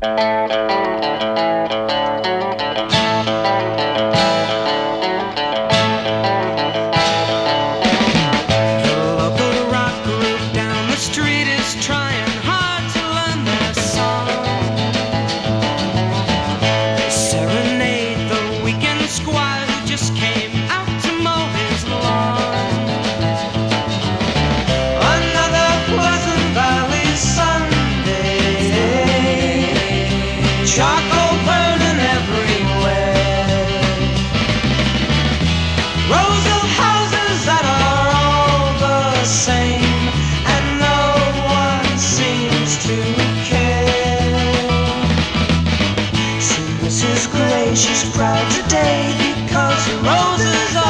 Local rock group down the street is trying hard to learn their song. They serenade the weekend squire who just came out to mow his lawn. Another Pleasant Valley Sunday, charcoal burning everywhere, rows of houses that are all the same, and no one seems to care. See Mrs. Gray, she's proud today because the roses